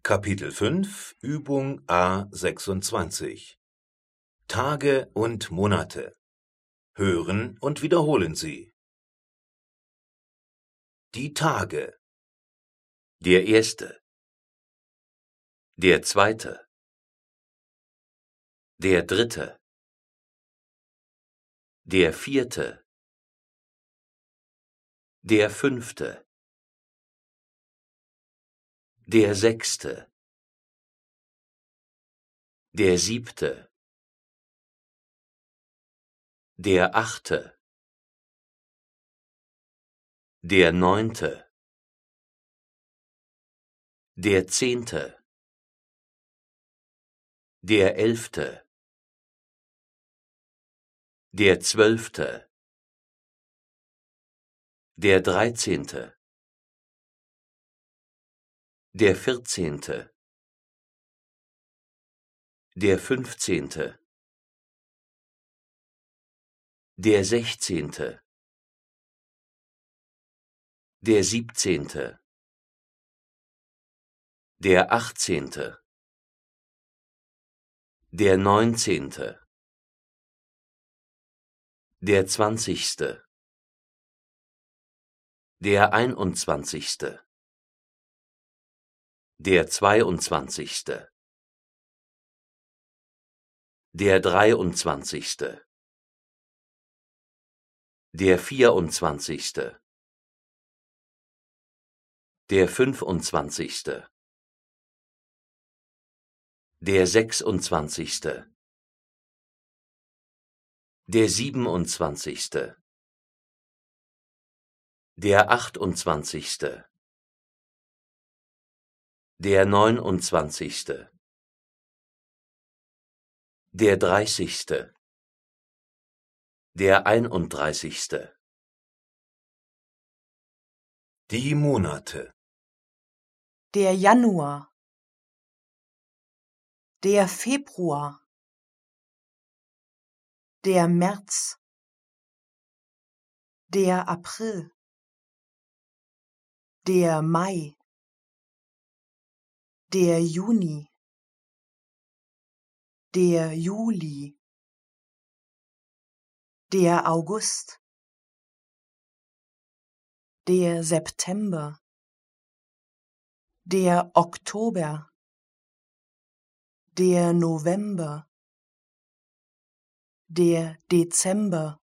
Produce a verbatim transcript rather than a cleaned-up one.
Kapitel fünf, Übung A sechsundzwanzig. Tage und Monate. Hören und wiederholen Sie. Die Tage. Der erste, der zweite, der dritte, der vierte, der fünfte, der sechste, der siebte, der achte, der neunte, der zehnte, der elfte, der zwölfte, der dreizehnte, der vierzehnte, der fünfzehnte, der sechzehnte, der siebzehnte, der achtzehnte, der neunzehnte, der zwanzigste, der einundzwanzigste, der zweiundzwanzigste, der dreiundzwanzigste, der vierundzwanzigste, der fünfundzwanzigste, der sechsundzwanzigste, der siebenundzwanzigste, der achtundzwanzigste, der neunundzwanzigste, der dreißigste, der einunddreißigste. Die Monate. Der Januar, der Februar, der März, der April, der Mai, der Juni, der Juli, der August, der September, der Oktober, der November, der Dezember,